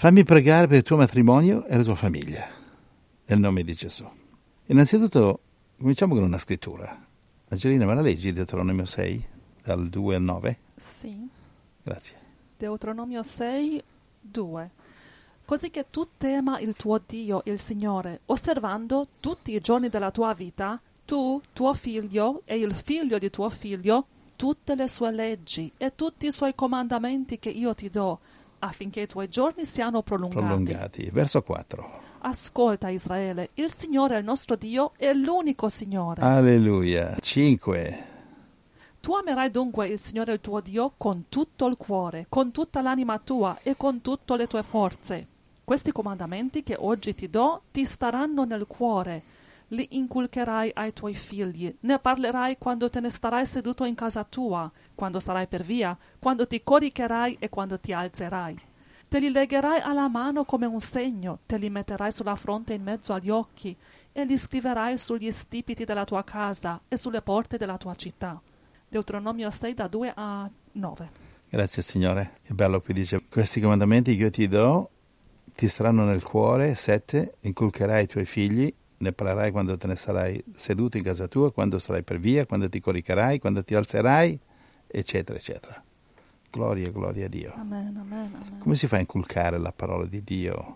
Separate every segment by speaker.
Speaker 1: Fammi pregare per il tuo matrimonio e la tua famiglia, nel nome di Gesù. Innanzitutto, cominciamo con una scrittura. Angelina, me la leggi Deuteronomio 6, dal 2 al 9?
Speaker 2: Sì.
Speaker 1: Grazie.
Speaker 2: Deuteronomio 6, 2. Così che tu tema il tuo Dio, il Signore, osservando tutti i giorni della tua vita, tu, tuo figlio e il figlio di tuo figlio, tutte le sue leggi e tutti i suoi comandamenti che io ti do, affinché i tuoi giorni siano prolungati.
Speaker 1: Verso 4.
Speaker 2: Ascolta, Israele, il Signore, il nostro Dio, è l'unico Signore.
Speaker 1: Alleluia. 5.
Speaker 2: Tu amerai dunque il Signore il tuo Dio con tutto il cuore, con tutta l'anima tua e con tutte le tue forze. Questi comandamenti che oggi ti do ti staranno nel cuore. Li inculcherai ai tuoi figli, ne parlerai quando te ne starai seduto in casa tua, quando sarai per via, quando ti coricherai e quando ti alzerai. Te li legherai alla mano come un segno, te li metterai sulla fronte in mezzo agli occhi e li scriverai sugli stipiti della tua casa e sulle porte della tua città. Deuteronomio 6 da 2 a 9.
Speaker 1: Grazie Signore. Che bello qui dice, questi comandamenti che io ti do ti staranno nel cuore. 7. Inculcherai ai tuoi figli, ne parlerai quando te ne sarai seduto in casa tua, quando sarai per via, quando ti coricherai, quando ti alzerai, eccetera, eccetera. Gloria, gloria a Dio.
Speaker 2: Amen, amen, amen.
Speaker 1: Come si fa a inculcare la parola di Dio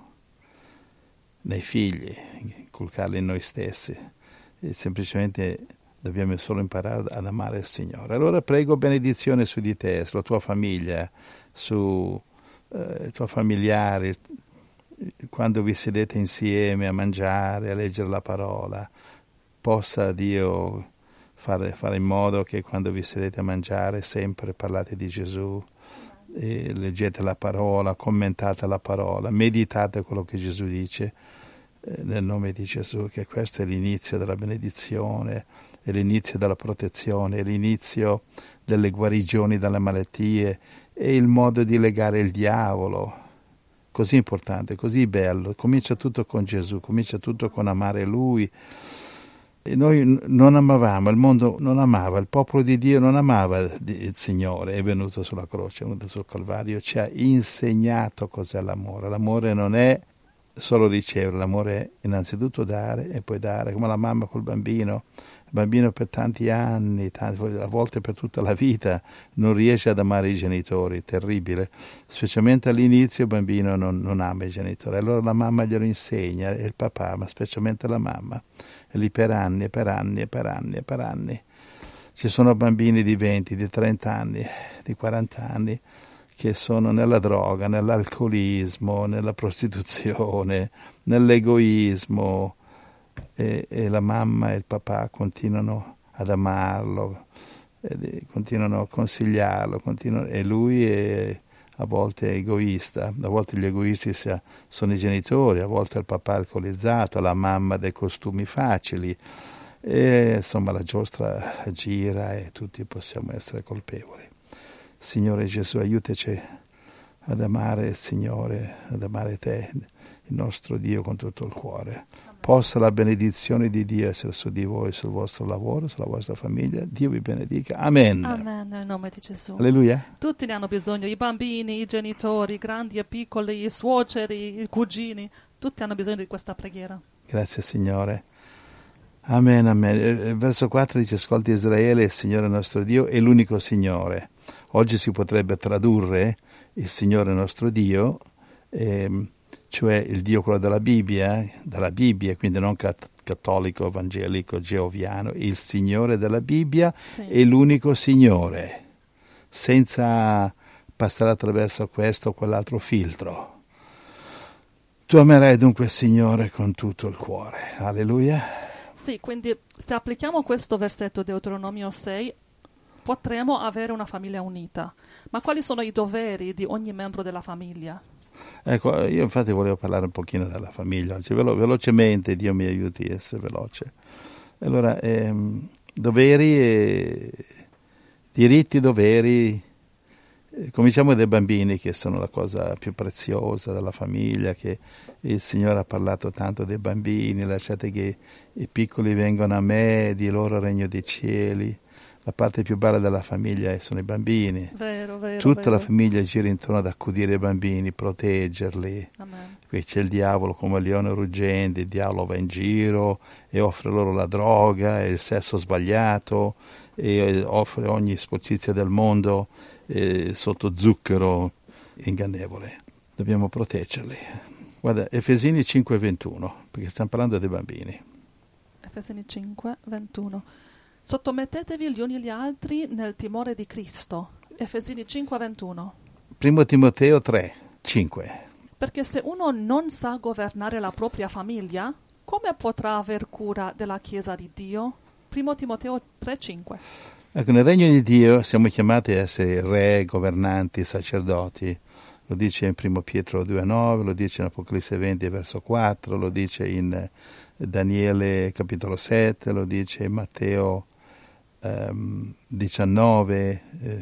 Speaker 1: nei figli, inculcarla in noi stessi? E semplicemente dobbiamo solo imparare ad amare il Signore. Allora prego benedizione su di te, sulla tua famiglia, su i tuoi familiari, quando vi sedete insieme a mangiare, a leggere la parola, possa Dio fare in modo che quando vi sedete a mangiare sempre parlate di Gesù, e leggete la parola, commentate la parola, meditate quello che Gesù dice, nel nome di Gesù, che questo è l'inizio della benedizione, è l'inizio della protezione, è l'inizio delle guarigioni dalle malattie, è il modo di legare il diavolo. Così importante, così bello. Comincia tutto con Gesù, comincia tutto con amare Lui. E noi non amavamo, il mondo non amava, il popolo di Dio non amava il Signore, è venuto sulla croce, è venuto sul Calvario, ci ha insegnato cos'è l'amore. L'amore non è solo ricevere, l'amore è innanzitutto dare e poi dare, come la mamma col bambino. Il bambino per tanti anni, a volte per tutta la vita, non riesce ad amare i genitori, terribile. Specialmente all'inizio il bambino non ama i genitori, allora la mamma glielo insegna, e il papà, ma specialmente la mamma, e lì per anni, e per anni, e per anni, e per anni. Ci sono bambini di 20, di 30 anni, di 40 anni, che sono nella droga, nell'alcolismo, nella prostituzione, nell'egoismo, e la mamma e il papà continuano ad amarlo, continuano a consigliarlo, e lui è a volte egoista, a volte gli egoisti sono i genitori, a volte il papà alcolizzato, la mamma dei costumi facili, e insomma la giostra gira e tutti possiamo essere colpevoli. Signore Gesù, aiutaci ad amare il Signore, ad amare te, il nostro Dio, con tutto il cuore. Possa la benedizione di Dio essere su di voi, sul vostro lavoro, sulla vostra famiglia. Dio vi benedica. Amen.
Speaker 2: Amen, nel nome di Gesù.
Speaker 1: Alleluia.
Speaker 2: Tutti ne hanno bisogno, i bambini, i genitori, i grandi e piccoli, i suoceri, i cugini, tutti hanno bisogno di questa preghiera.
Speaker 1: Grazie Signore. Amen, amen. Verso 4 dice: ascolti Israele, il Signore nostro Dio è l'unico Signore. Oggi si potrebbe tradurre il Signore nostro Dio, cioè il Dio quello della Bibbia, quindi non cattolico, evangelico, geoviano, il Signore della Bibbia, sì, è l'unico Signore, senza passare attraverso questo o quell'altro filtro. Tu amerai dunque il Signore con tutto il cuore. Alleluia.
Speaker 2: Sì, quindi se applichiamo questo versetto Deuteronomio 6, potremo avere una famiglia unita. Ma quali sono i doveri di ogni membro della famiglia?
Speaker 1: Ecco, io infatti volevo parlare un pochino della famiglia oggi, velocemente, Dio mi aiuti a essere veloce. Allora, doveri, diritti, doveri, cominciamo dai bambini, che sono la cosa più preziosa della famiglia, che il Signore ha parlato tanto dei bambini, lasciate che i piccoli vengano a me, di loro regno dei cieli. La parte più bella della famiglia sono i bambini.
Speaker 2: Vero,
Speaker 1: Tutta la
Speaker 2: vero.
Speaker 1: famiglia gira intorno ad accudire i bambini, proteggerli.
Speaker 2: Amen.
Speaker 1: Qui c'è il diavolo come leone ruggente, il diavolo va in giro e offre loro la droga e il sesso sbagliato e offre ogni sporcizia del mondo sotto zucchero ingannevole. Dobbiamo proteggerli. Guarda, Efesini 5:21, perché stiamo parlando dei bambini.
Speaker 2: Efesini 5, 21. Sottomettetevi gli uni agli altri nel timore di Cristo. Efesini 5, 21.
Speaker 1: 1 Timoteo 3, 5.
Speaker 2: Perché se uno non sa governare la propria famiglia, come potrà aver cura della Chiesa di Dio? 1 Timoteo 3, 5.
Speaker 1: Ecco, nel regno di Dio siamo chiamati a essere re, governanti, sacerdoti. Lo dice in 1 Pietro 2,9, lo dice in Apocalisse 20, verso 4, lo dice in Daniele capitolo 7, lo dice in Matteo 19,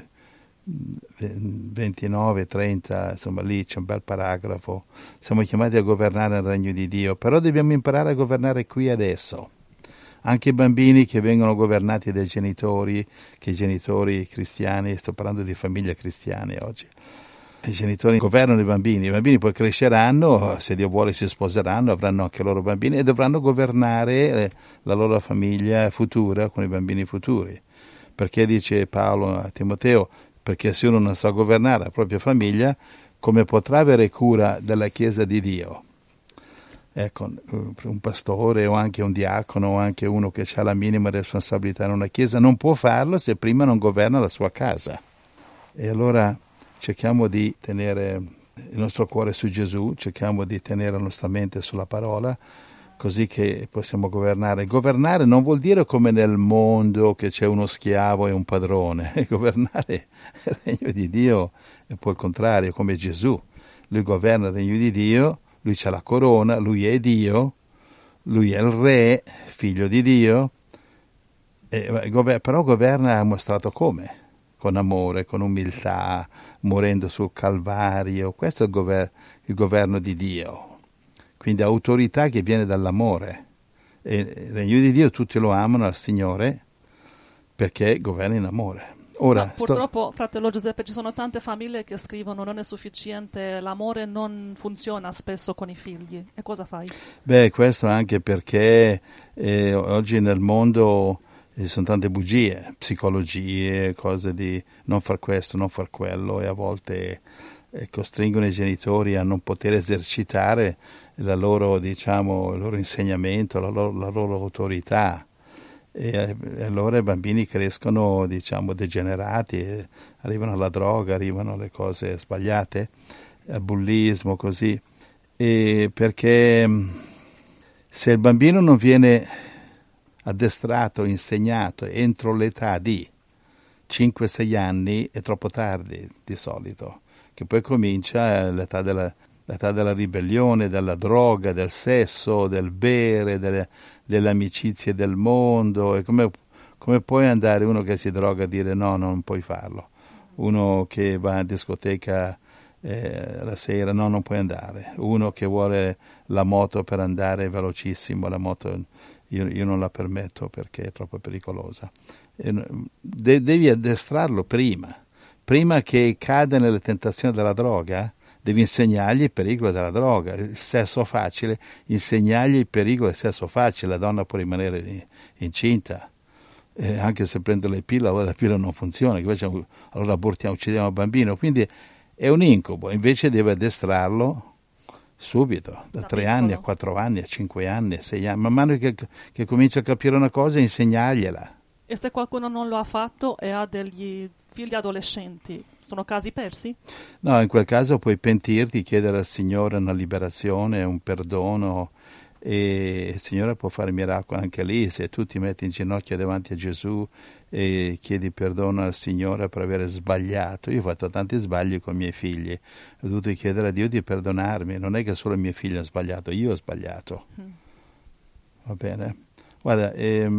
Speaker 1: 29, 30, insomma lì c'è un bel paragrafo. Siamo chiamati a governare il regno di Dio, però dobbiamo imparare a governare qui adesso. Anche i bambini che vengono governati dai genitori, che i genitori cristiani, sto parlando di famiglie cristiane oggi, i genitori governano i bambini poi cresceranno, se Dio vuole si sposeranno, avranno anche loro bambini e dovranno governare la loro famiglia futura con i bambini futuri. Perché dice Paolo a Timoteo, perché se uno non sa governare la propria famiglia, come potrà avere cura della Chiesa di Dio? Ecco, un pastore o anche un diacono o anche uno che ha la minima responsabilità in una chiesa non può farlo se prima non governa la sua casa. E allora cerchiamo di tenere il nostro cuore su Gesù, cerchiamo di tenere la nostra mente sulla parola, così che possiamo governare. Governare non vuol dire come nel mondo che c'è uno schiavo e un padrone. Governare il regno di Dio è poi il contrario, come Gesù. Lui governa il regno di Dio, lui c'ha la corona, lui è Dio, lui è il re, figlio di Dio, però governa, ha mostrato come, con amore, con umiltà, morendo sul Calvario. Questo è il governo di Dio, quindi autorità che viene dall'amore. E il regno di Dio tutti lo amano al Signore perché governa in amore. Ora,
Speaker 2: purtroppo, fratello Giuseppe, ci sono tante famiglie che scrivono non è sufficiente, l'amore non funziona spesso con i figli. E cosa fai?
Speaker 1: Beh, questo anche perché oggi nel mondo ci sono tante bugie, psicologie, cose di non far questo, non far quello, e a volte costringono i genitori a non poter esercitare la loro, diciamo, il loro insegnamento, la loro autorità. E allora i bambini crescono, diciamo, degenerati, arrivano alla droga, arrivano alle cose sbagliate, al bullismo, così. E perché se il bambino non viene addestrato, insegnato entro l'età di 5-6 anni, è troppo tardi di solito, che poi comincia l'età della ribellione, della droga, del sesso, del bere, delle amicizie del mondo. E come puoi andare uno che si droga a dire no, non puoi farlo? Uno che va in discoteca la sera, no, non puoi andare. Uno che vuole la moto per andare velocissimo, la moto io non la permetto perché è troppo pericolosa. Devi addestrarlo prima che cada nelle tentazioni della droga. Devi insegnargli il pericolo della droga, il sesso facile, insegnargli il pericolo del sesso facile. La donna può rimanere incinta, anche se prende le pille, allora la pilla non funziona, allora abortiamo, uccidiamo il bambino, quindi è un incubo. Invece deve addestrarlo subito, da 3 anni a 4 anni, a 5 anni, a 6 anni, man mano che comincia a capire una cosa, insegnargliela.
Speaker 2: E se qualcuno non lo ha fatto e ha degli figli adolescenti, sono casi persi?
Speaker 1: No, in quel caso puoi pentirti, chiedere al Signore una liberazione, un perdono, e il Signore può fare miracoli anche lì. Se tu ti metti in ginocchio davanti a Gesù e chiedi perdono al Signore per aver sbagliato. Io ho fatto tanti sbagli con i miei figli, ho dovuto chiedere a Dio di perdonarmi. Non è che solo i miei figli hanno sbagliato, io ho sbagliato. Va bene? Guarda,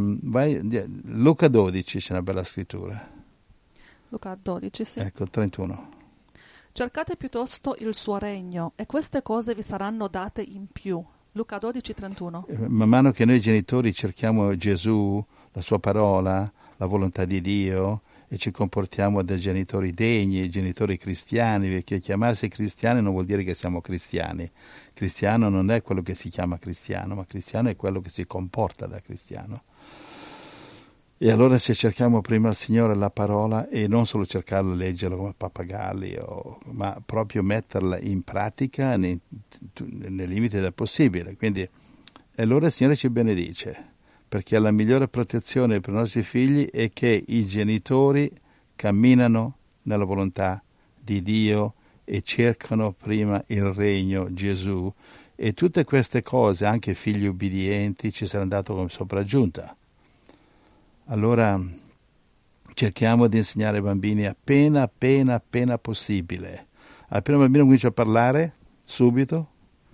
Speaker 1: Luca 12 c'è una bella scrittura.
Speaker 2: Luca 12, sì.
Speaker 1: Ecco, 31.
Speaker 2: Cercate piuttosto il suo regno e queste cose vi saranno date in più. Luca 12, 31.
Speaker 1: Man mano che noi genitori cerchiamo Gesù, la sua parola, la volontà di Dio e ci comportiamo da genitori degni, genitori cristiani, perché chiamarsi cristiani non vuol dire che siamo cristiani. Cristiano non è quello che si chiama cristiano, ma cristiano è quello che si comporta da cristiano. E allora se cerchiamo prima il Signore la parola e non solo cercarla, leggerla come pappagalli, ma proprio metterla in pratica nei limiti del possibile. Quindi allora il Signore ci benedice, perché la migliore protezione per i nostri figli è che i genitori camminano nella volontà di Dio e cercano prima il regno Gesù, e tutte queste cose, anche figli ubbidienti, ci saranno date come sopraggiunta. Allora cerchiamo di insegnare ai bambini appena possibile. Appena il bambino comincia a parlare, subito,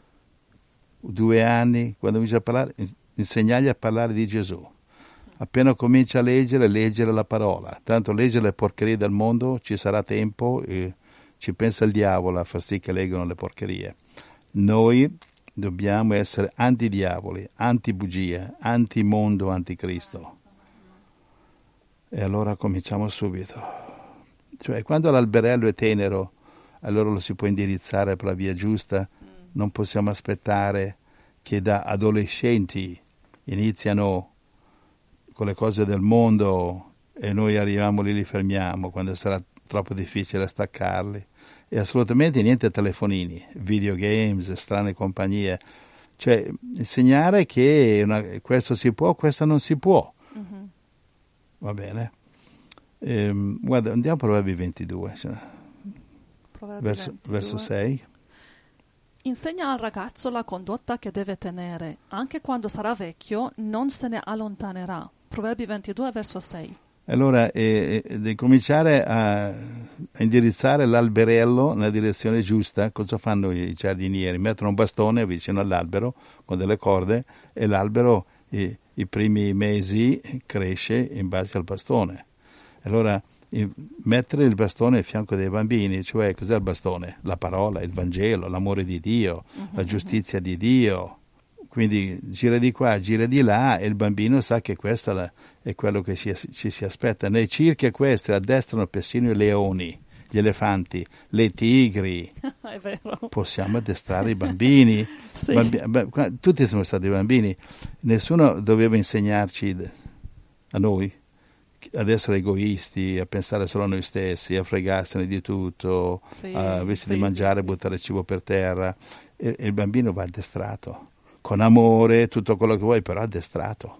Speaker 1: 2 anni, quando comincia a parlare, insegnargli a parlare di Gesù. Appena comincia a leggere la parola. Tanto leggere le porcherie del mondo, ci sarà tempo e ci pensa il diavolo a far sì che leggano le porcherie. Noi dobbiamo essere anti-diavoli, anti-bugie, anti-mondo, anti-Cristo. E allora cominciamo subito. Cioè, quando l'alberello è tenero, allora lo si può indirizzare per la via giusta. Non possiamo aspettare che da adolescenti iniziano con le cose del mondo e noi arriviamo lì, li fermiamo quando sarà troppo difficile staccarli. E assolutamente niente telefonini, videogames, strane compagnie. Cioè, insegnare che questo si può, questo non si può. Mm-hmm. Va bene. Guarda, andiamo a Proverbi 22, cioè, verso 6.
Speaker 2: Insegna al ragazzo la condotta che deve tenere. Anche quando sarà vecchio non se ne allontanerà. Proverbi 22, verso 6.
Speaker 1: Allora, di cominciare a indirizzare l'alberello nella direzione giusta. Cosa fanno i giardinieri? Mettono un bastone vicino all'albero con delle corde e l'albero i primi mesi cresce in base al bastone. Allora, mettere il bastone a fianco dei bambini, cioè cos'è il bastone? La parola, il Vangelo, l'amore di Dio, la giustizia di Dio. Quindi gira di qua, gira di là e il bambino sa che questo è quello che ci si aspetta. Nei circhi equestri addestrano persino i leoni, gli elefanti, le tigri.
Speaker 2: È vero.
Speaker 1: Possiamo addestrare i bambini.
Speaker 2: Sì.
Speaker 1: Tutti siamo stati bambini. Nessuno doveva insegnarci a noi ad essere egoisti, a pensare solo a noi stessi, a fregarsene di tutto, invece di mangiare, buttare il cibo per terra. E il bambino va addestrato, con amore, tutto quello che vuoi, però addestrato.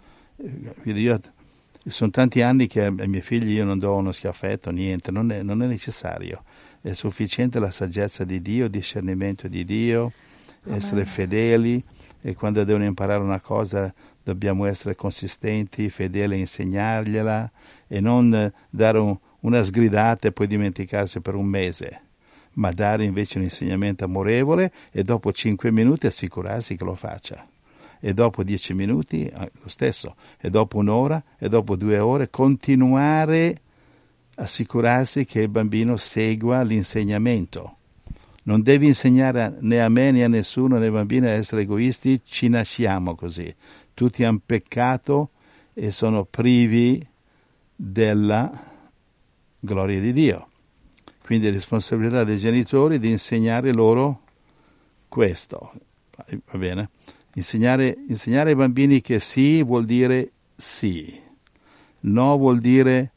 Speaker 1: Quindi sono tanti anni che ai miei figli io non do uno schiaffetto, niente, non è necessario. È sufficiente la saggezza di Dio, il discernimento di Dio, essere fedeli, e quando devono imparare una cosa dobbiamo essere consistenti, fedeli a insegnargliela e non dare una sgridata e poi dimenticarsi per un mese, ma dare invece un insegnamento amorevole e dopo 5 minuti assicurarsi che lo faccia. E dopo 10 minuti lo stesso, e dopo 1 ora, e dopo 2 ore, continuare a assicurarsi che il bambino segua l'insegnamento. Non devi insegnare né a me né a nessuno, né ai bambini, a essere egoisti, ci nasciamo così. Tutti hanno peccato e sono privi della gloria di Dio. Quindi è responsabilità dei genitori di insegnare loro questo. Va bene? Insegnare ai bambini che sì vuol dire sì, no vuol dire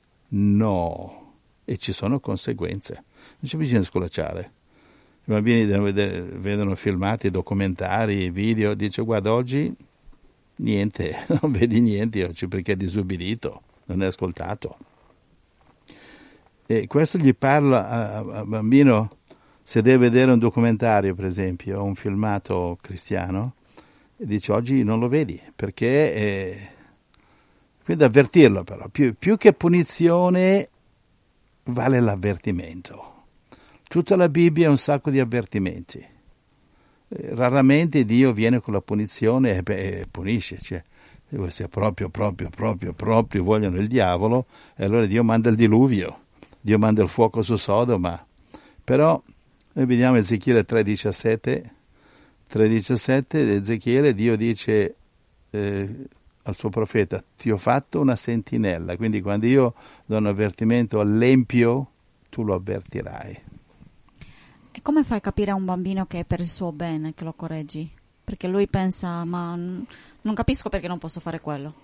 Speaker 1: no, e ci sono conseguenze. Non c'è bisogno di scolacciare. I bambini vedono filmati, documentari, video, dice guarda oggi niente, non vedi niente oggi perché è disubbidito, non è ascoltato. E questo gli parla a bambino se deve vedere un documentario, per esempio, o un filmato cristiano, e dice oggi non lo vedi, perché quindi avvertirlo però, più che punizione vale l'avvertimento. Tutta la Bibbia è un sacco di avvertimenti. Raramente Dio viene con la punizione e punisce, cioè se proprio vogliono il diavolo, e allora Dio manda il diluvio, Dio manda il fuoco su Sodoma. Però noi vediamo Ezechiele 3:17, Ezechiele, Dio dice al suo profeta: ti ho fatto una sentinella, quindi quando io do un avvertimento all'empio, tu lo avvertirai.
Speaker 3: E come fai a capire a un bambino che è per il suo bene che lo correggi? Perché lui pensa, ma non capisco perché non posso fare quello.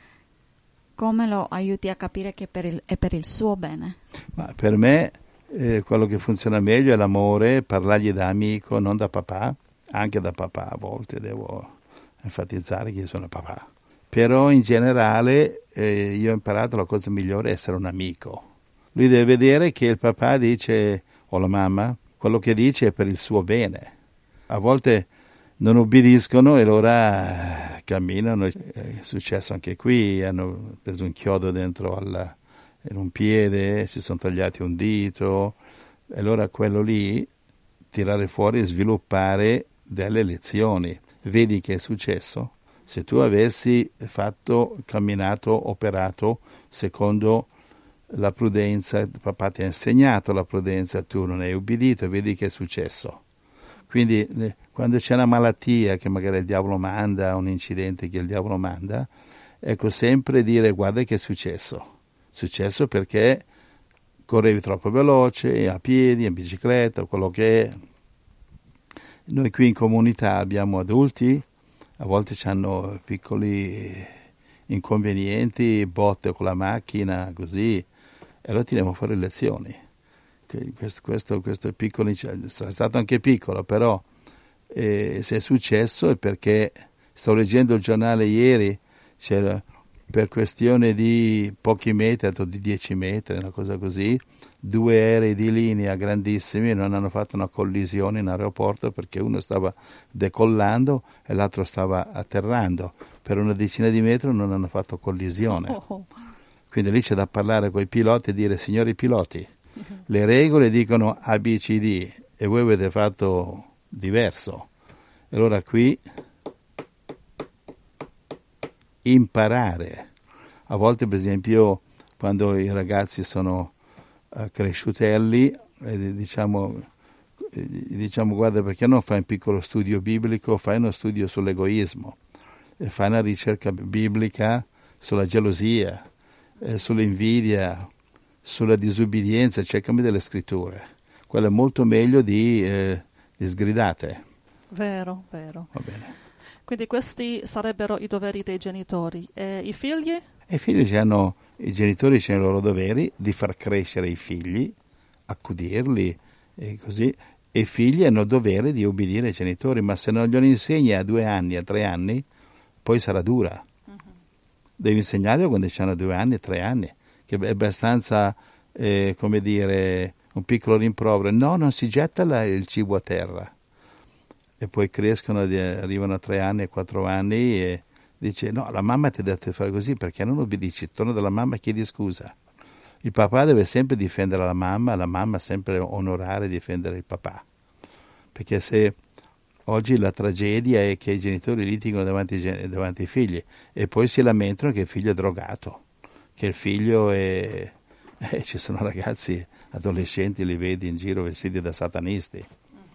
Speaker 3: Come lo aiuti a capire che è per il suo bene? Ma
Speaker 1: per me quello che funziona meglio è l'amore, parlargli da amico, non da papà. Anche da papà a volte devo enfatizzare che io sono papà. Però in generale io ho imparato la cosa migliore è essere un amico. Lui deve vedere che il papà dice, o la mamma, quello che dice è per il suo bene. A volte non obbediscono e allora camminano. È successo anche qui, hanno preso un chiodo dentro in un piede, si sono tagliati un dito. E allora quello lì, tirare fuori e sviluppare delle lezioni. Vedi che è successo? Se tu avessi camminato, operato secondo la prudenza, papà ti ha insegnato la prudenza, tu non hai ubbidito, vedi che è successo. Quindi quando c'è una malattia che magari il diavolo manda, un incidente che il diavolo manda, ecco sempre dire guarda che è successo. È successo perché correvi troppo veloce, a piedi, in bicicletta, quello che è. Noi qui in comunità abbiamo adulti, a volte hanno piccoli inconvenienti, botte con la macchina, così, e allora tiriamo fuori lezioni. Questo è piccolo, sarà stato anche piccolo, però se è successo è perché, stavo leggendo il giornale ieri, c'era per questione di pochi metri, di 10 metri, una cosa così, 2 aerei di linea grandissimi non hanno fatto una collisione in aeroporto perché uno stava decollando e l'altro stava atterrando. Per una decina di metri non hanno fatto collisione. Quindi lì c'è da parlare con i piloti e dire: signori piloti, le regole dicono A, B, C, D e voi avete fatto diverso. E allora qui imparare. A volte, per esempio, quando i ragazzi sono cresciutelli, diciamo guarda, perché non fai un piccolo studio biblico, fai uno studio sull'egoismo, fai una ricerca biblica sulla gelosia, sull'invidia, sulla disubbidienza, cercami delle scritture. Quello è molto meglio di sgridate.
Speaker 2: Vero, vero.
Speaker 1: Va bene.
Speaker 2: Quindi questi sarebbero i doveri dei genitori. E i figli?
Speaker 1: I genitori hanno i loro doveri di far crescere i figli, accudirli e così, e i figli hanno il dovere di obbedire ai genitori, ma se non glielo insegni a 2 anni, a 3 anni, poi sarà dura. Devi insegnarlo quando hanno 2 anni, 3 anni, che è abbastanza, come dire, un piccolo rimprovero. No, non si getta il cibo a terra. E poi crescono, arrivano a 3 anni, 4 anni e dice: no, la mamma ti ha detto di fare così, perché non obbedisci? Torna dalla mamma e chiedi scusa. Il papà deve sempre difendere la mamma sempre onorare e difendere il papà. Perché se oggi la tragedia è che i genitori litigano davanti ai figli e poi si lamentano che il figlio è drogato, che il figlio è... ci sono ragazzi adolescenti, li vedi in giro vestiti da satanisti.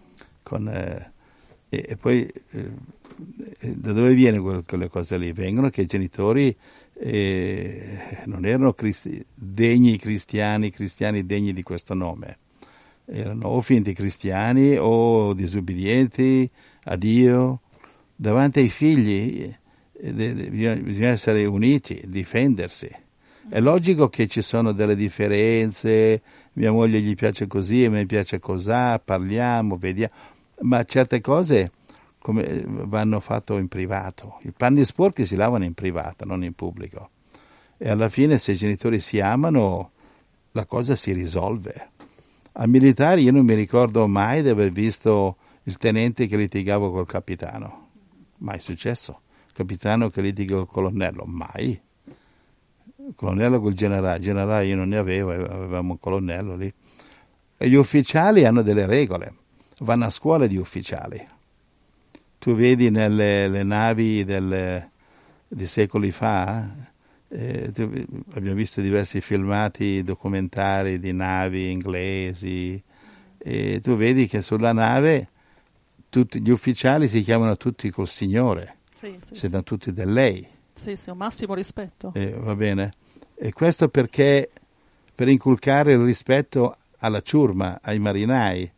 Speaker 1: E poi da dove viene quelle cose lì? Vengono che i genitori non erano cristiani degni di questo nome. Erano o finti cristiani o disubbidienti a Dio. Davanti ai figli bisogna essere uniti, difendersi. È logico che ci sono delle differenze, mia moglie gli piace così, a me piace così, parliamo, vediamo, ma certe cose vanno fatte in privato. I panni sporchi si lavano in privato, non in pubblico. E alla fine, se i genitori si amano, la cosa si risolve. A militari io non mi ricordo mai di aver visto il tenente che litigava col capitano. Mai successo. Il capitano che litiga col colonnello. Mai. Il colonnello col generale. Generale io non ne avevo, avevamo un colonnello lì. E gli ufficiali hanno delle regole. Vanno a scuola di ufficiali. Tu vedi nelle navi di secoli fa, abbiamo visto diversi filmati documentari di navi inglesi, e tu vedi che sulla nave tutti gli ufficiali si chiamano tutti col signore, si danno tutti del lei.
Speaker 2: Sì, un massimo rispetto.
Speaker 1: Va bene? E questo perché per inculcare il rispetto alla ciurma, ai marinai.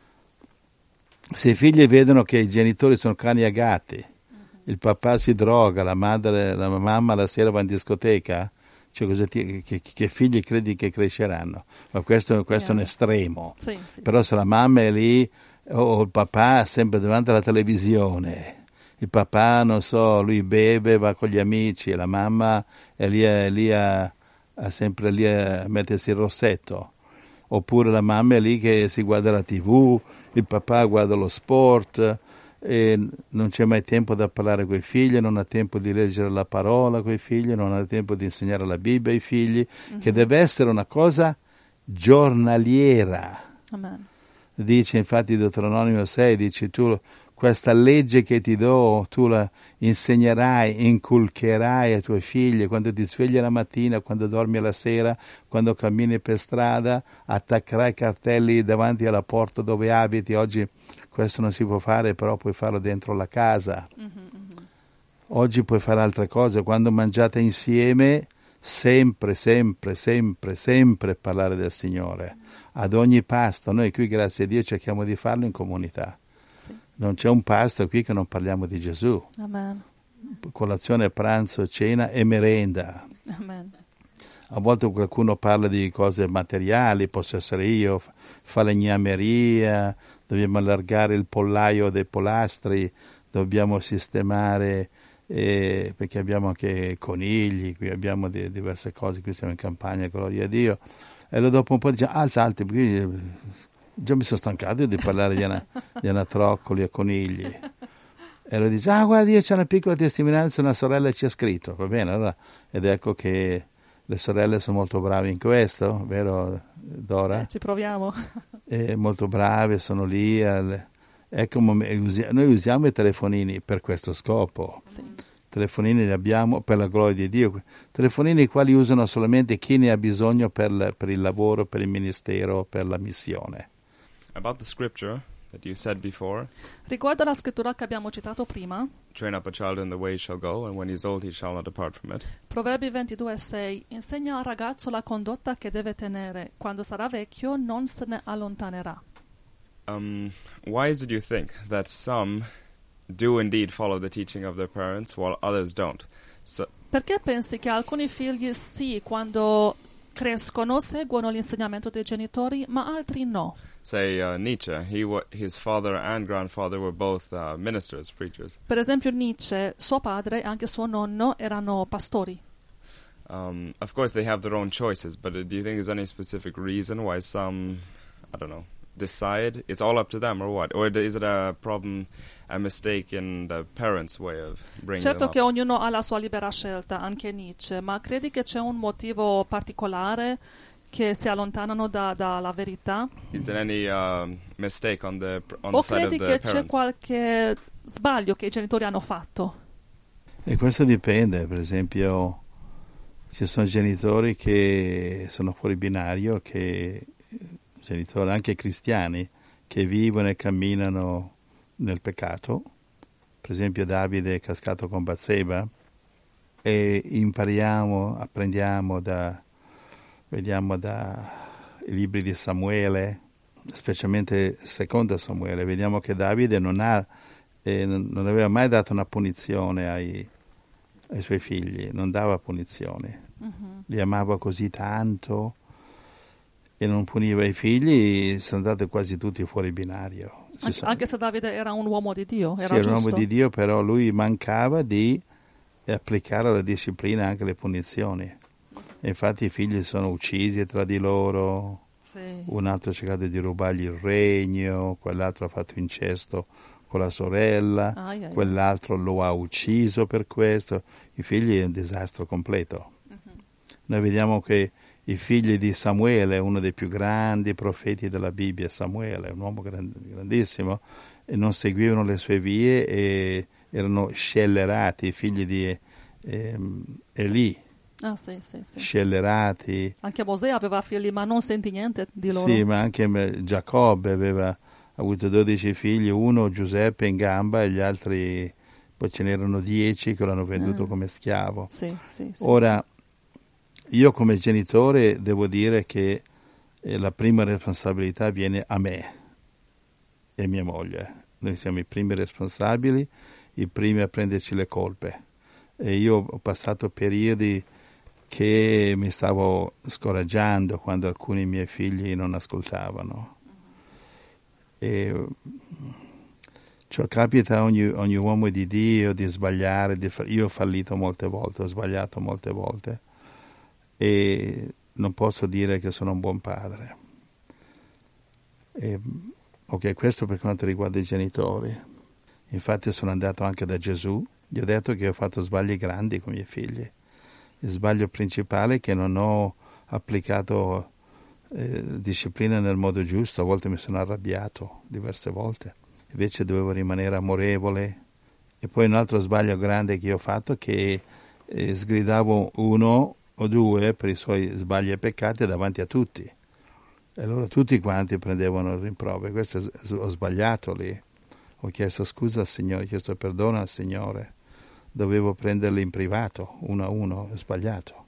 Speaker 1: Se i figli vedono che i genitori sono cani e gatti, il papà si droga, la mamma la sera va in discoteca, cioè che figli credi che cresceranno? Ma questo è un estremo.
Speaker 2: Sì,
Speaker 1: però se la mamma è lì o il papà è sempre davanti alla televisione, il papà, non so, lui beve, va con gli amici, e la mamma è lì sempre lì a mettersi il rossetto. Oppure la mamma è lì che si guarda la TV, il papà guarda lo sport, e non c'è mai tempo da parlare con i figli, non ha tempo di leggere la parola con i figli, non ha tempo di insegnare la Bibbia ai figli, che deve essere una cosa giornaliera.
Speaker 2: Amen.
Speaker 1: Dice infatti Deuteronomio 6, dice tu questa legge che ti do, tu la insegnerai, inculcherai ai tuoi figli quando ti svegli la mattina, quando dormi la sera, quando cammini per strada, attaccherai cartelli davanti alla porta dove abiti. Oggi questo non si può fare, però puoi farlo dentro la casa. Oggi puoi fare altre cose. Quando mangiate insieme, sempre parlare del Signore. Ad ogni pasto, noi qui grazie a Dio cerchiamo di farlo in comunità. Non c'è un pasto qui che non parliamo di Gesù.
Speaker 2: Amen.
Speaker 1: Colazione, pranzo, cena e merenda.
Speaker 2: Amen.
Speaker 1: A volte qualcuno parla di cose materiali, posso essere io, falegnameria, dobbiamo allargare il pollaio dei polastri, dobbiamo sistemare, perché abbiamo anche conigli, qui abbiamo diverse cose, qui siamo in campagna, gloria a Dio. E dopo un po' diciamo, alzate, già mi sono stancato di parlare di anatroccoli e conigli. E lui dice, guarda, io c'è una piccola testimonianza, una sorella ci ha scritto, va bene, allora, ed ecco che le sorelle sono molto brave in questo, vero Dora?
Speaker 2: Ci proviamo.
Speaker 1: Molto brave, sono lì. Ecco, noi usiamo i telefonini per questo scopo.
Speaker 2: Sì.
Speaker 1: Telefonini li abbiamo per la gloria di Dio. Telefonini quali usano solamente chi ne ha bisogno per il lavoro, per il ministero, per la missione.
Speaker 4: About the scripture that you said before,
Speaker 2: Riguardo alla scrittura che abbiamo citato prima,
Speaker 4: train up a child in the way he shall go, and when he is old he shall not depart from it.
Speaker 2: Proverbi 22:6, insegna al ragazzo la condotta che deve tenere, quando sarà vecchio non se ne allontanerà.
Speaker 4: Why is it you think that some do indeed follow the teaching of their parents while others don't? So,
Speaker 2: Perché pensi che alcuni figli sì, quando crescono, seguono l'insegnamento dei genitori, ma altri no?
Speaker 4: say Nietzsche, his father and grandfather were both ministers, preachers.
Speaker 2: Per esempio Nietzsche, suo padre e anche suo nonno erano pastori.
Speaker 4: Of course they have their own choices, but do you think there's any specific reason why some, I don't know, decide? It's all up to them or what? Or is it a problem, a mistake in the parents' way of bringing
Speaker 2: Certo
Speaker 4: them
Speaker 2: che
Speaker 4: up?
Speaker 2: ognuno ha la sua libera scelta, anche Nietzsche, ma credi che c'è un motivo particolare che si allontanano dalla verità?
Speaker 4: Is there any mistake on the
Speaker 2: O
Speaker 4: side of
Speaker 2: credi
Speaker 4: the
Speaker 2: che c'è
Speaker 4: parents?
Speaker 2: qualche sbaglio che i genitori hanno fatto?
Speaker 1: E questo dipende, per esempio ci sono genitori che sono fuori binario, genitori anche cristiani, che vivono e camminano nel peccato. Per esempio Davide è cascato con Batseba e apprendiamo vediamo da i libri di Samuele, specialmente secondo Samuele, vediamo che Davide non aveva mai dato una punizione ai suoi figli, non dava punizioni. Li amava così tanto e non puniva i figli, sono andati quasi tutti fuori binario.
Speaker 2: Anche se Davide era un uomo di Dio, era
Speaker 1: sì,
Speaker 2: giusto?
Speaker 1: era un uomo di Dio, però lui mancava di applicare la disciplina, anche le punizioni. E infatti i figli sono uccisi tra di loro,
Speaker 2: Sì.
Speaker 1: un altro ha cercato di rubargli il regno, quell'altro ha fatto incesto con la sorella,
Speaker 2: Ai.
Speaker 1: quell'altro lo ha ucciso per questo. I figli è un disastro completo. Noi vediamo che i figli di Samuele, uno dei più grandi profeti della Bibbia, Samuele, un uomo grandissimo, e non seguivano le sue vie e erano scellerati, i figli di Eli,
Speaker 2: Ah, sì.
Speaker 1: scellerati.
Speaker 2: Anche Mosè aveva figli, ma non senti niente di loro.
Speaker 1: Sì, ma anche Giacobbe aveva avuto 12 figli, uno Giuseppe in gamba e gli altri poi ce n'erano 10 che l'hanno venduto come schiavo.
Speaker 2: Sì.
Speaker 1: Ora, io come genitore devo dire che la prima responsabilità viene a me e mia moglie. Noi siamo i primi responsabili, i primi a prenderci le colpe. E io ho passato periodi che mi stavo scoraggiando quando alcuni miei figli non ascoltavano. E cioè, capita a ogni uomo di Dio di sbagliare, io ho fallito molte volte, ho sbagliato molte volte e non posso dire che sono un buon padre. Ok, questo per quanto riguarda i genitori. Infatti sono andato anche da Gesù, gli ho detto che ho fatto sbagli grandi con i miei figli. Il sbaglio principale è che non ho applicato disciplina nel modo giusto, a volte mi sono arrabbiato diverse volte, invece dovevo rimanere amorevole. E poi un altro sbaglio grande che io ho fatto è che sgridavo uno o due per i suoi sbagli e peccati davanti a tutti, e allora tutti quanti prendevano il rimprovero. Questo ho sbagliato lì, ho chiesto scusa al Signore, ho chiesto perdono al Signore, dovevo prenderli in privato, uno a uno, ho sbagliato.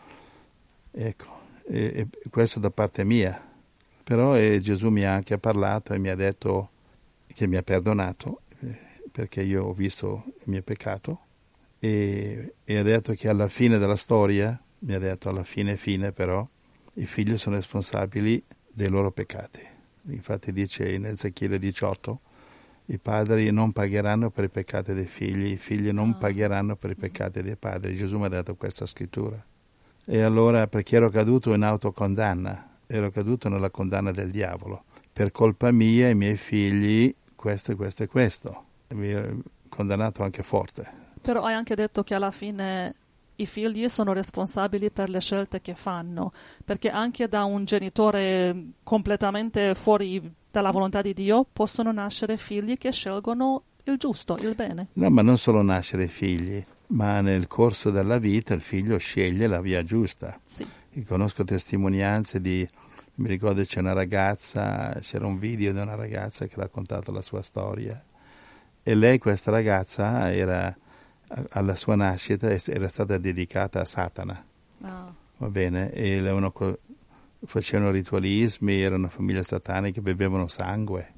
Speaker 1: Ecco, e questo da parte mia. Però Gesù mi ha anche parlato e mi ha detto che mi ha perdonato, perché io ho visto il mio peccato, e ha detto che alla fine della storia, mi ha detto alla fine però, i figli sono responsabili dei loro peccati. Infatti dice in Ezechiele 18, i padri non pagheranno per i peccati dei figli, i figli non pagheranno per i peccati dei padri. Gesù mi ha dato questa scrittura. E allora, perché ero caduto in autocondanna, ero caduto nella condanna del diavolo. Per colpa mia e i miei figli, questo. E mi ha condannato anche forte.
Speaker 2: Però hai anche detto che alla fine i figli sono responsabili per le scelte che fanno, perché anche da un genitore completamente fuori dalla volontà di Dio possono nascere figli che scelgono il giusto, il bene.
Speaker 1: No, ma non solo nascere figli, ma nel corso della vita il figlio sceglie la via giusta.
Speaker 2: Sì.
Speaker 1: Io conosco testimonianze mi ricordo c'era un video di una ragazza che ha raccontato la sua storia, e lei, questa ragazza, alla sua nascita era stata dedicata a Satana. Va bene? E facevano ritualismi, era una famiglia satanica, bevevano sangue,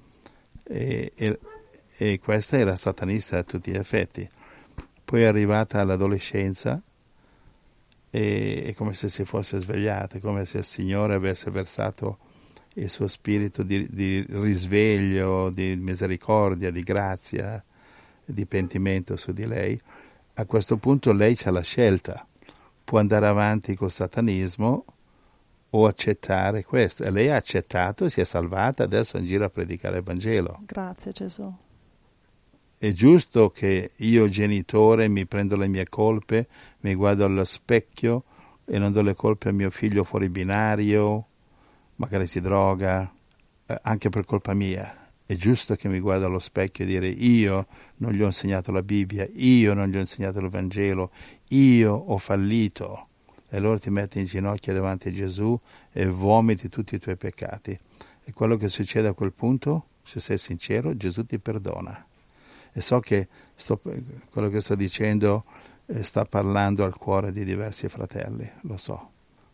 Speaker 1: e questa era satanista a tutti gli effetti. Poi è arrivata all'adolescenza e è come se si fosse svegliata, è come se il Signore avesse versato il suo spirito di risveglio, di misericordia, di grazia, di pentimento su di lei. A questo punto lei c'ha la scelta, può andare avanti col satanismo o accettare questo, e lei ha accettato, si è salvata, adesso è in giro a predicare il Vangelo.
Speaker 2: Grazie Gesù.
Speaker 1: È giusto che io, genitore, mi prendo le mie colpe, mi guardo allo specchio e non do le colpe a mio figlio fuori binario, magari si droga, anche per colpa mia. È giusto che mi guardo allo specchio e dire: io non gli ho insegnato la Bibbia, io non gli ho insegnato il Vangelo, io ho fallito. E allora ti metti in ginocchio davanti a Gesù e vomiti tutti i tuoi peccati. E quello che succede a quel punto, se sei sincero, Gesù ti perdona. E so che quello che sto dicendo sta parlando al cuore di diversi fratelli, lo so.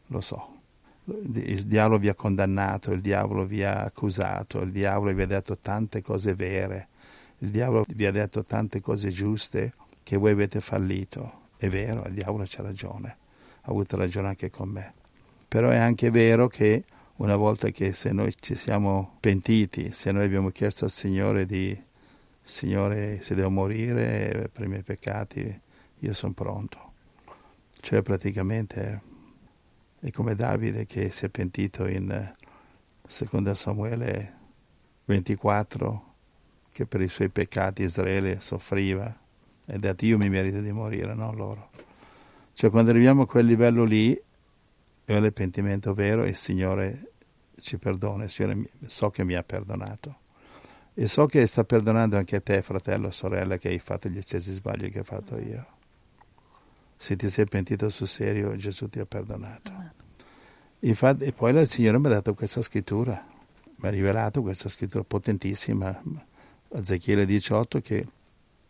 Speaker 1: Il diavolo vi ha condannato, il diavolo vi ha accusato, il diavolo vi ha detto tante cose vere, il diavolo vi ha detto tante cose giuste che voi avete fallito. È vero, il diavolo c'ha ragione, ha avuto ragione anche con me. Però è anche vero che una volta che se noi ci siamo pentiti, se noi abbiamo chiesto al Signore Signore, se devo morire per i miei peccati, io sono pronto. Cioè praticamente è come Davide che si è pentito in 2 Samuele 24, che per i suoi peccati Israele soffriva, e ha detto: io mi merito di morire, non loro. Cioè quando arriviamo a quel livello lì, è il pentimento vero, e il Signore ci perdona, il Signore so che mi ha perdonato. E so che sta perdonando anche te, fratello o sorella, che hai fatto gli stessi sbagli che ho fatto io. Se ti sei pentito sul serio, Gesù ti ha perdonato. Infatti, e poi il Signore mi ha dato questa scrittura, mi ha rivelato questa scrittura potentissima, Ezechiele 18, che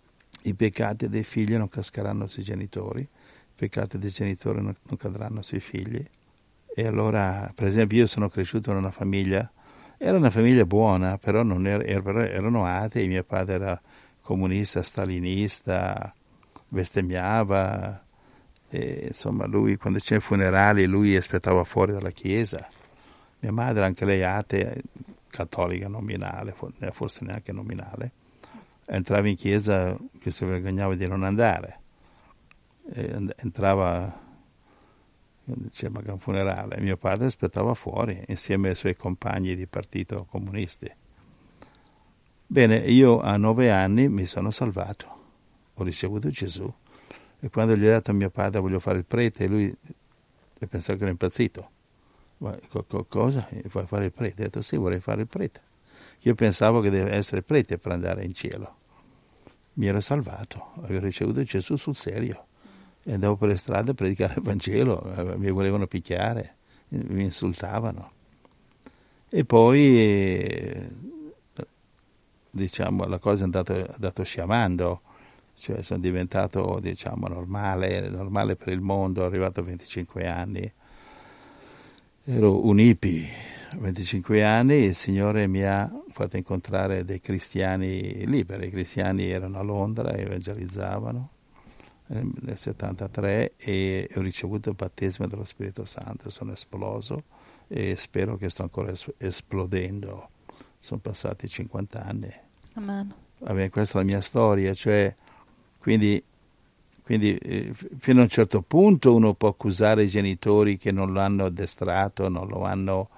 Speaker 1: i peccati dei figli non cascheranno sui genitori, i peccati dei genitori non cadranno sui figli. E allora, per esempio, io sono cresciuto in una famiglia, era una famiglia buona, però non erano atei, mio padre era comunista, stalinista, bestemmiava, e insomma lui quando c'erano i funerali lui aspettava fuori dalla chiesa. Mia madre, anche lei atea, cattolica nominale, forse neanche nominale, entrava in chiesa che si vergognava di non andare, entrava, c'era magari un funerale, mio padre aspettava fuori insieme ai suoi compagni di partito comunisti. Bene, io a 9 anni mi sono salvato, ho ricevuto Gesù, e quando gli ho detto a mio padre voglio fare il prete, lui pensava che ero impazzito. Ma cosa? Vuoi fare il prete? Ho detto sì, vorrei fare il prete. Io pensavo che deve essere prete per andare in cielo. Mi ero salvato, avevo ricevuto Gesù sul serio e andavo per le strade a predicare il Vangelo, mi volevano picchiare, mi insultavano. E poi, diciamo, la cosa è andato sciamando, cioè sono diventato, diciamo, normale per il mondo, arrivato a 25 anni. Ero un hippie, a 25 anni, il Signore mi ha fatto incontrare dei cristiani liberi. I cristiani erano a Londra, evangelizzavano nel 73 e ho ricevuto il battesimo dello Spirito Santo, sono esploso e spero che sto ancora esplodendo. Sono passati 50 anni.
Speaker 2: Amen.
Speaker 1: Vabbè, questa è la mia storia, cioè, quindi fino a un certo punto uno può accusare i genitori che non lo hanno addestrato, non lo hanno,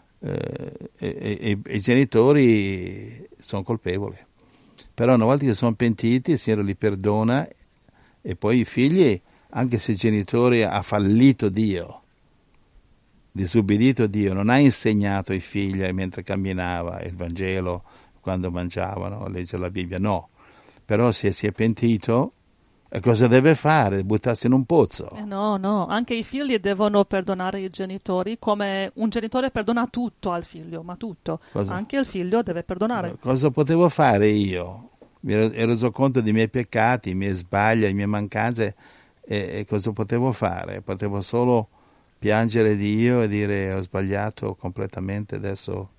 Speaker 1: e i genitori sono colpevoli. Però una volta che sono pentiti il Signore li perdona, e poi i figli, anche se il genitore ha fallito Dio, disubbidito Dio, non ha insegnato ai figli mentre camminava il Vangelo, quando mangiavano, leggere la Bibbia, no. Però se si è pentito, cosa deve fare? Buttarsi in un pozzo?
Speaker 2: No, anche i figli devono perdonare i genitori, come un genitore perdona tutto al figlio, ma tutto.
Speaker 1: Cosa?
Speaker 2: Anche il figlio deve perdonare.
Speaker 1: Cosa potevo fare io? Mi ero reso conto dei miei peccati, i miei sbagli, le mie mancanze, e cosa potevo fare? Potevo solo piangere Dio e dire ho sbagliato completamente, adesso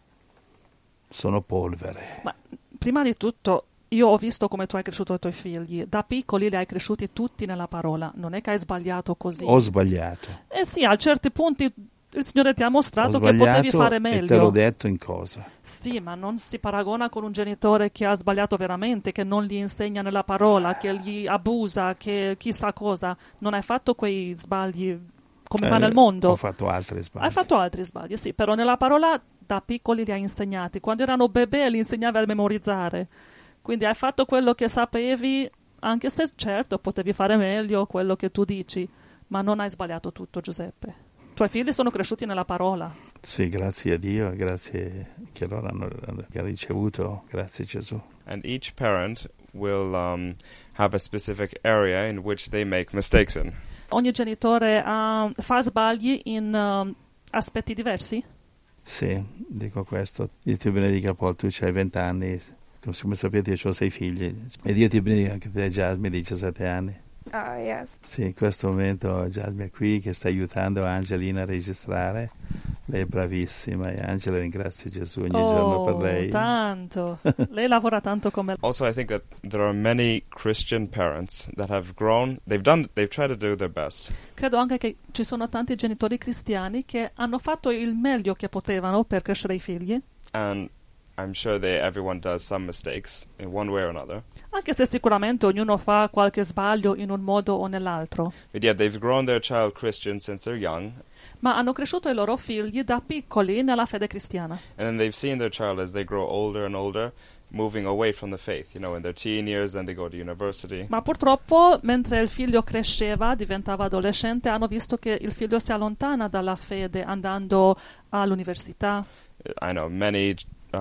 Speaker 1: sono polvere.
Speaker 2: Ma prima di tutto, io ho visto come tu hai cresciuto i tuoi figli. Da piccoli li hai cresciuti tutti nella parola. Non è che hai sbagliato così.
Speaker 1: Ho sbagliato.
Speaker 2: Sì, a certi punti il Signore ti ha mostrato che potevi fare meglio.
Speaker 1: E te l'ho detto in cosa.
Speaker 2: Sì, ma non si paragona con un genitore che ha sbagliato veramente, che non gli insegna nella parola, che gli abusa, che chissà cosa. Non hai fatto quei sbagli come va nel mondo.
Speaker 1: Ho fatto altri sbagli.
Speaker 2: Hai fatto altri sbagli, sì, però nella parola da piccoli li hai insegnati. Quando erano bebè li insegnavi a memorizzare. Quindi hai fatto quello che sapevi, anche se certo potevi fare meglio quello che tu dici, ma non hai sbagliato tutto, Giuseppe. I tuoi figli sono cresciuti nella parola.
Speaker 1: Sì, grazie a Dio, grazie che loro hanno ricevuto, grazie Gesù.
Speaker 4: And each parent will have a specific area in which they make mistakes in.
Speaker 2: Ogni genitore fa sbagli in aspetti diversi?
Speaker 1: Sì, dico questo. Dio ti benedica, Paul, tu hai 20 anni. Come sapete io ho 6 figli e Dio ti benedica anche te, Jasmine, di 17 anni.
Speaker 5: Yes.
Speaker 1: Sì, in questo momento Jasmine è qui che sta aiutando Angelina a registrare. Lei è bravissima e Angela ringrazia Gesù ogni giorno per lei.
Speaker 2: Tanto. Lei lavora tanto come...
Speaker 4: Also, I think that there are many Christian parents that have grown, they've tried to do their best.
Speaker 2: Credo anche che ci sono tanti genitori cristiani che hanno fatto il meglio che potevano per crescere i figli.
Speaker 4: And I'm sure everyone does some mistakes in one way or another.
Speaker 2: Anche se sicuramente ognuno fa qualche sbaglio in un modo o nell'altro.
Speaker 4: But yet they've grown their child Christian since they're young.
Speaker 2: Ma hanno cresciuto i loro figli da piccoli nella fede cristiana.
Speaker 4: And then they've seen their child as they grow older and older, moving away from the faith. You know, in their teen years, then they go to university.
Speaker 2: Ma purtroppo, mentre il figlio cresceva, diventava adolescente, hanno visto che il figlio si allontana dalla fede andando all'università.
Speaker 4: I know many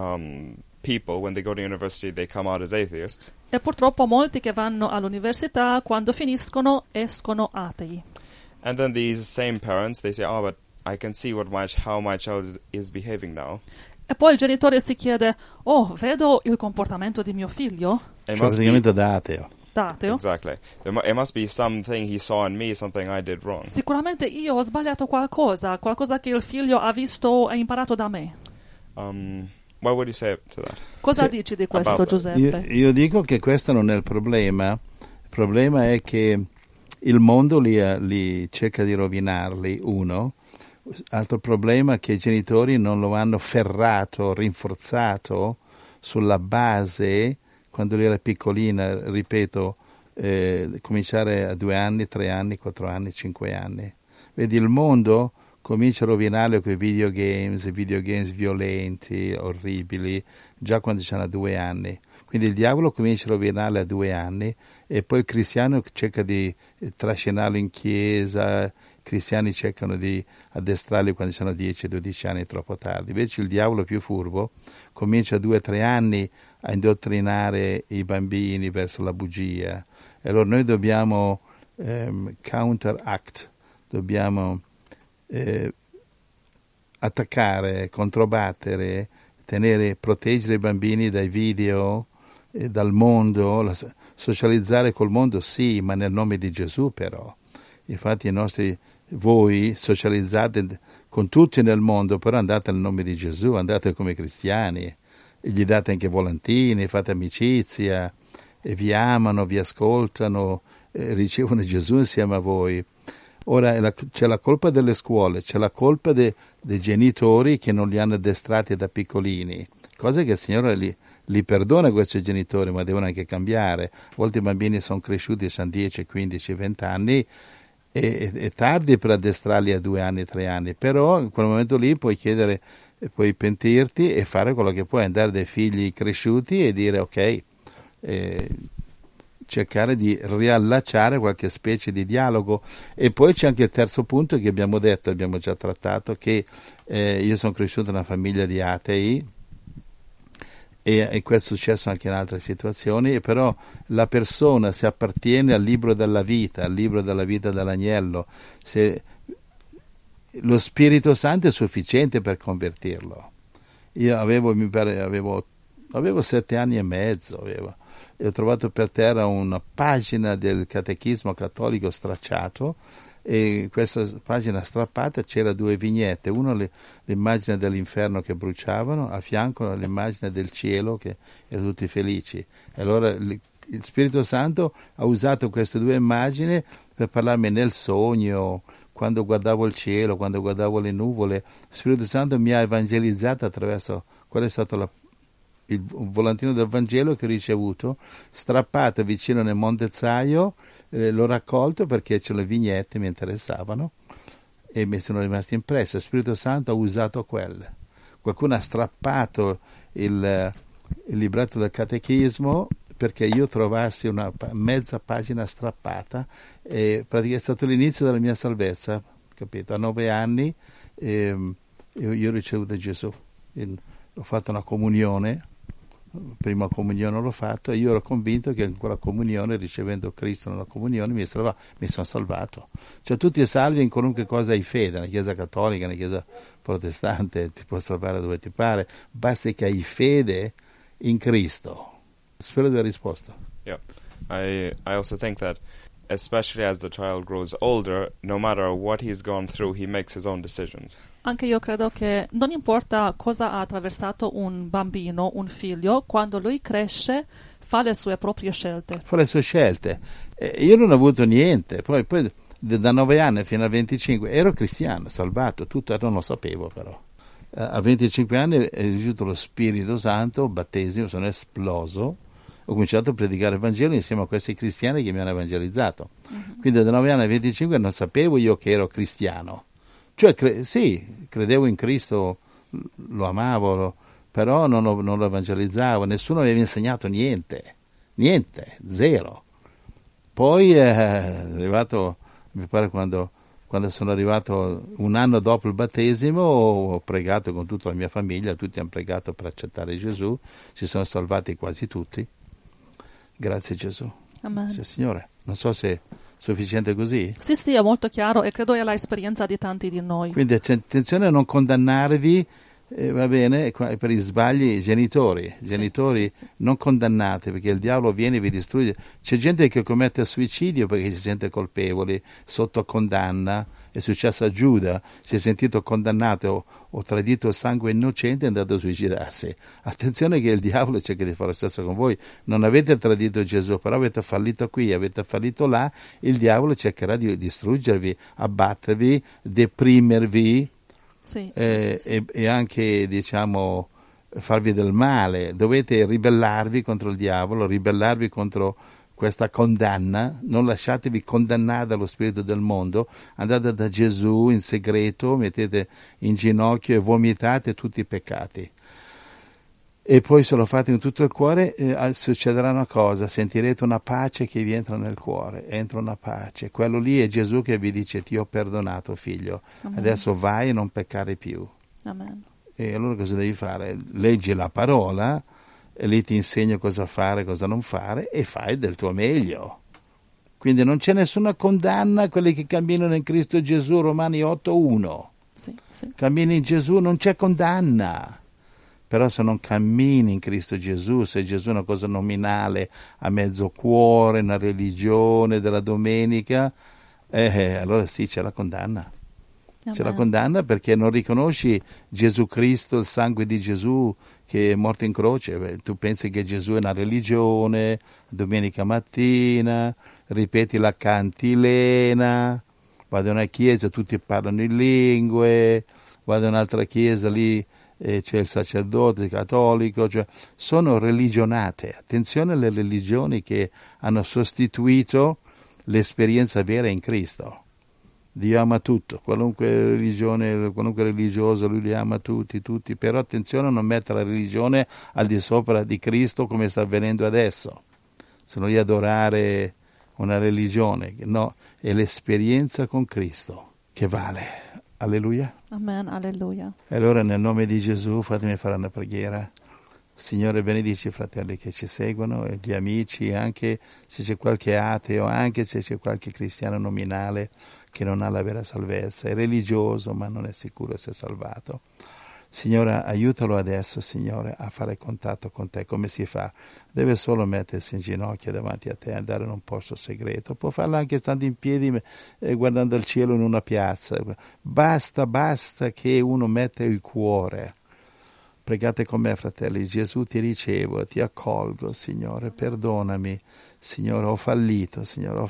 Speaker 4: people, when they go to university, they come out as atheists.
Speaker 2: E purtroppo molti che vanno all'università, quando finiscono, escono atei.
Speaker 4: And then these same parents, they say, oh, but I can see how my child is behaving now.
Speaker 2: E poi il genitore si chiede, oh, vedo il comportamento di mio figlio?
Speaker 1: Praticamente da ateo.
Speaker 2: state.
Speaker 4: Exactly. It must be something he saw in me, something I did wrong.
Speaker 2: Sicuramente io ho sbagliato qualcosa che il figlio ha visto e imparato da me.
Speaker 4: What would you say to that?
Speaker 2: Cosa dici di questo,
Speaker 4: About-
Speaker 2: Giuseppe?
Speaker 1: Io dico che questo non è il problema. Il problema è che il mondo li cerca di rovinarli, uno. Altro problema è che i genitori non lo hanno ferrato, rinforzato sulla base quando lui era piccolina, ripeto, cominciare a 2 anni, 3 anni, 4 anni, 5 anni. Vedi, il mondo comincia a rovinarlo con i videogames violenti, orribili, già quando hanno 2 anni. Quindi il diavolo comincia a rovinarli a 2 anni e poi il cristiano cerca di trascinarlo in chiesa, i cristiani cercano di addestrarli quando hanno 10-12 anni, troppo tardi. Invece il diavolo più furbo comincia a 2-3 anni a indottrinare i bambini verso la bugia. E allora noi dobbiamo counteract, dobbiamo attaccare, controbattere, proteggere i bambini dai video, dal mondo, socializzare col mondo sì, ma nel nome di Gesù però. Infatti voi socializzate con tutti nel mondo, però andate nel nome di Gesù, andate come cristiani, e gli date anche volantini, fate amicizia, e vi amano, vi ascoltano, ricevono Gesù insieme a voi. Ora c'è la colpa delle scuole, c'è la colpa dei genitori che non li hanno addestrati da piccolini, cose che il Signore li perdona questi genitori, ma devono anche cambiare. A volte i bambini sono cresciuti, hanno 10, 15, 20 anni, e è tardi per addestrarli a 2 anni, 3 anni, però in quel momento lì puoi chiedere, puoi pentirti e fare quello che puoi, andare dai figli cresciuti e dire ok, cercare di riallacciare qualche specie di dialogo. E poi c'è anche il terzo punto che abbiamo detto, abbiamo già trattato, che io sono cresciuto in una famiglia di atei e questo è successo anche in altre situazioni, però la persona, se appartiene al libro della vita dell'agnello, se lo Spirito Santo è sufficiente per convertirlo. Io avevo 7 anni e mezzo, e ho trovato per terra una pagina del catechismo cattolico stracciato, e questa pagina strappata c'era 2 vignette, una l'immagine dell'inferno che bruciavano, a fianco l'immagine del cielo che erano tutti felici. E allora il Spirito Santo ha usato queste 2 immagini per parlarmi nel sogno, quando guardavo il cielo, quando guardavo le nuvole. Lo Spirito Santo mi ha evangelizzato attraverso, quello è stato il volantino del Vangelo che ho ricevuto, strappato vicino nel Monte Zaio, l'ho raccolto perché c'è le vignette, mi interessavano e mi sono rimasti impressi. Lo Spirito Santo ha usato quelle. Qualcuno ha strappato il libretto del catechismo perché io trovassi una mezza pagina strappata, e praticamente è stato l'inizio della mia salvezza, capito? A 9 anni io ho ricevuto Gesù, ho fatto una comunione, prima comunione l'ho fatto, e io ero convinto che in quella comunione, ricevendo Cristo nella comunione, mi sono salvato. Cioè tutti salvi in qualunque cosa hai fede, nella Chiesa cattolica, nella Chiesa protestante, ti può salvare dove ti pare, basta che hai fede in Cristo. Spero di aver risposto.
Speaker 4: Yeah, I also think that, especially as the child grows older, no matter what he's gone through, he makes his own decisions.
Speaker 2: Anche io credo che non importa cosa ha attraversato un bambino, un figlio, quando lui cresce fa le sue proprie scelte.
Speaker 1: Fa le sue scelte. Io non ho avuto niente, poi da 9 anni fino a 25 ero cristiano, salvato, tutto, non lo sapevo però. A 25 anni è ricevuto lo Spirito Santo, battesimo, sono esploso, ho cominciato a predicare il Vangelo insieme a questi cristiani che mi hanno evangelizzato. Quindi da 9 anni a 25 non sapevo io che ero cristiano. Cioè, credevo in Cristo, lo amavo, però non lo evangelizzavo, nessuno mi aveva insegnato niente, zero. Poi è arrivato, mi pare quando sono arrivato 1 anno dopo il battesimo, ho pregato con tutta la mia famiglia, tutti hanno pregato per accettare Gesù, si sono salvati quasi tutti. Grazie Gesù.
Speaker 2: Amen.
Speaker 1: Sì, Signore. Non so se è sufficiente così.
Speaker 2: Sì, è molto chiaro, e credo è l'esperienza di tanti di noi.
Speaker 1: Quindi c'è attenzione a non condannarvi Va bene, per i sbagli genitori
Speaker 2: Sì.
Speaker 1: non condannate, perché il diavolo viene e vi distrugge. C'è gente che commette suicidio perché si sente colpevoli, sotto condanna. È successo a Giuda, si è sentito condannato o tradito sangue innocente e è andato a suicidarsi. Attenzione che il diavolo cerca di fare lo stesso con voi. Non avete tradito Gesù, però avete fallito qui, avete fallito là. Il diavolo cercherà di distruggervi, abbattervi, deprimervi.
Speaker 2: Sì.
Speaker 1: E anche, diciamo, farvi del male. Dovete ribellarvi contro il diavolo, ribellarvi contro questa condanna. Non lasciatevi condannare dallo spirito del mondo. Andate da Gesù in segreto, mettete in ginocchio e vomitate tutti i peccati. E poi se lo fate in tutto il cuore succederà una cosa: sentirete una pace che vi entra nel cuore, entra una pace. Quello lì è Gesù che vi dice: ti ho perdonato, figlio,
Speaker 2: Amen.
Speaker 1: adesso vai e non peccare più.
Speaker 2: Amen.
Speaker 1: E allora cosa devi fare? Leggi la parola, e lì ti insegno cosa fare, cosa non fare, e fai del tuo meglio. Quindi non c'è nessuna condanna a quelli che camminano in Cristo Gesù, Romani 8:1.
Speaker 2: Sì.
Speaker 1: Cammini in Gesù, non c'è condanna. Però se non cammini in Cristo Gesù, se Gesù è una cosa nominale, a mezzo cuore, una religione della domenica, allora sì, c'è la condanna.
Speaker 2: Amen.
Speaker 1: C'è la condanna perché non riconosci Gesù Cristo, il sangue di Gesù che è morto in croce. Tu pensi che Gesù è una religione, domenica mattina, ripeti la cantilena, vado in una chiesa, tutti parlano in lingue, vado in un'altra chiesa, lì c'è il sacerdote cattolico, cioè sono religionate. Attenzione alle religioni che hanno sostituito l'esperienza vera in Cristo. Dio ama tutto, qualunque religione, qualunque religioso, lui li ama tutti, però attenzione a non mettere la religione al di sopra di Cristo come sta avvenendo adesso. Sono lì ad adorare una religione, no, è l'esperienza con Cristo che vale. Alleluia.
Speaker 2: Amen, alleluia.
Speaker 1: E allora nel nome di Gesù fatemi fare una preghiera. Signore, benedici i fratelli che ci seguono e gli amici, anche se c'è qualche ateo, anche se c'è qualche cristiano nominale che non ha la vera salvezza, è religioso ma non è sicuro se è salvato. Signore, aiutalo adesso, Signore, a fare contatto con te. Come si fa? Deve solo mettersi in ginocchio davanti a te, andare in un posto segreto. Può farlo anche stando in piedi guardando il cielo in una piazza. Basta che uno metta il cuore. Pregate con me, fratelli. Gesù, ti ricevo, ti accolgo, Signore, perdonami. Signore, ho fallito,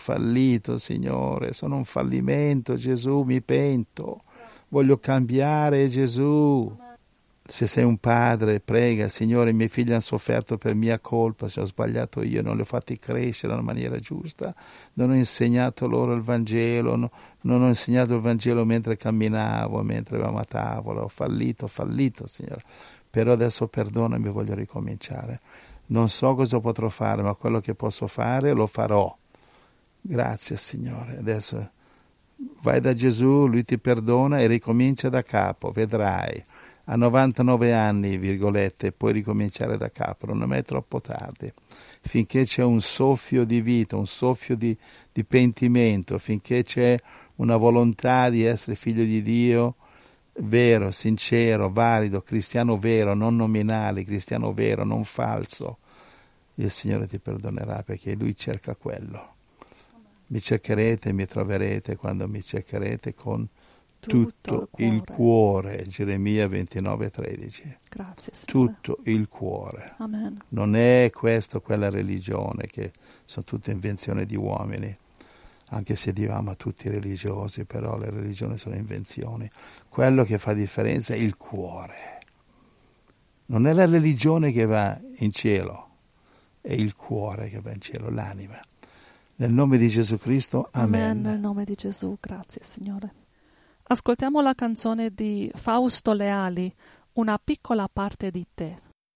Speaker 1: Signore, sono un fallimento, Gesù, mi pento. Voglio cambiare, Gesù. Se sei un padre, prega: Signore, i miei figli hanno sofferto per mia colpa, se ho sbagliato io, non li ho fatti crescere nella maniera giusta, non ho insegnato loro il Vangelo, non ho insegnato il Vangelo mentre camminavo, mentre eravamo a tavola, ho fallito, Signore. Però adesso perdonami, voglio ricominciare. Non so cosa potrò fare, ma quello che posso fare lo farò. Grazie, Signore. Adesso vai da Gesù, lui ti perdona e ricomincia da capo, vedrai. A 99 anni, virgolette, puoi ricominciare da capo, non è mai troppo tardi. Finché c'è un soffio di vita, un soffio di pentimento, finché c'è una volontà di essere figlio di Dio, vero, sincero, valido, cristiano vero, non nominale, cristiano vero, non falso, il Signore ti perdonerà, perché Lui cerca quello. Mi cercherete, mi troverete quando mi cercherete con tutto il cuore. Geremia 29:13.
Speaker 2: Grazie, Signore.
Speaker 1: Tutto il cuore.
Speaker 2: Amen.
Speaker 1: Non è questo quella religione che sono tutte invenzioni di uomini, anche se Dio ama tutti i religiosi, però le religioni sono invenzioni. Quello che fa differenza è il cuore. Non è la religione che va in cielo, è il cuore che va in cielo, l'anima. Nel nome di Gesù Cristo, amen.
Speaker 2: Nel nome di Gesù, grazie, Signore. Ascoltiamo la canzone di Fausto Leali, Una piccola parte di te.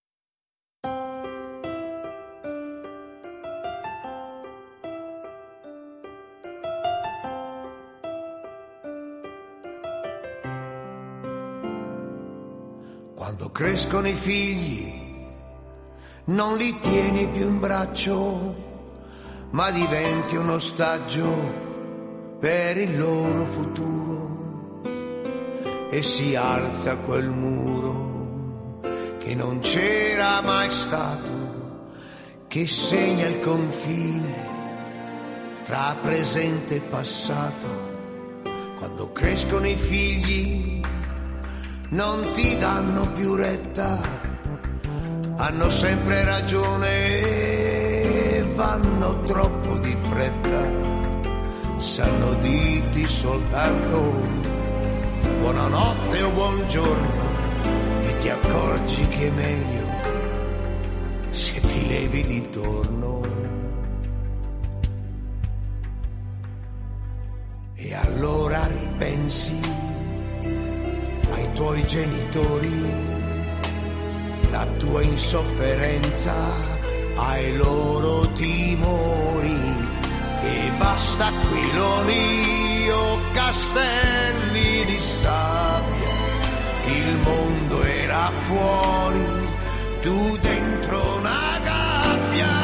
Speaker 5: Quando crescono i figli, non li tieni più in braccio, ma diventi un ostaggio per il loro futuro, e si alza quel muro che non c'era mai stato, che segna il confine tra presente e passato. Quando crescono i figli non ti danno più retta, hanno sempre ragione, vanno troppo di fretta, sanno dirti soltanto buonanotte o buongiorno e ti accorgi che è meglio se ti levi di torno. E allora ripensi ai tuoi genitori, la tua insofferenza, ai loro timori, e basta aquiloni o castelli di sabbia, il mondo era fuori, tu dentro una gabbia.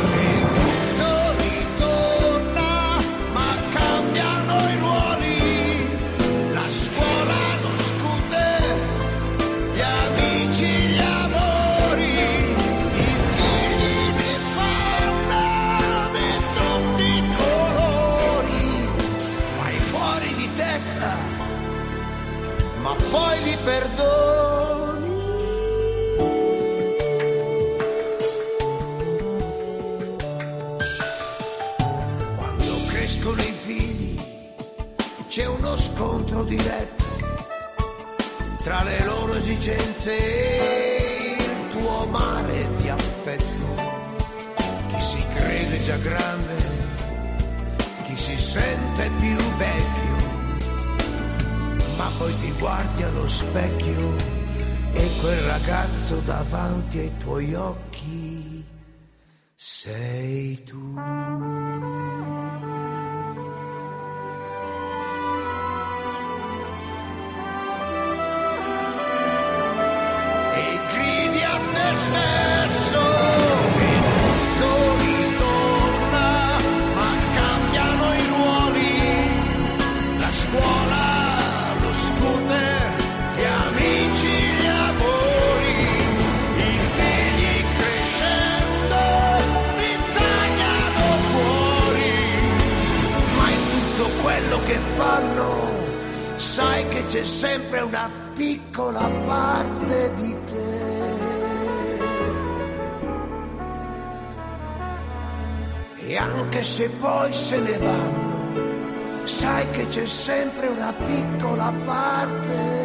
Speaker 5: Poi li perdoni. Quando crescono i figli c'è uno scontro diretto tra le loro esigenze e il tuo mare di affetto. Chi si crede già grande, chi si sente più vecchio, ma poi ti guardi allo specchio e quel ragazzo davanti ai tuoi occhi sei tu. E gridi a te stesso che tutto ritorna, ma cambiano i ruoli, la scuola, gli amici, gli amori, i figli crescendo ti tagliano fuori, ma in tutto quello che fanno sai che c'è sempre una piccola parte di te. E anche se poi se ne vanno, sai che c'è sempre una piccola parte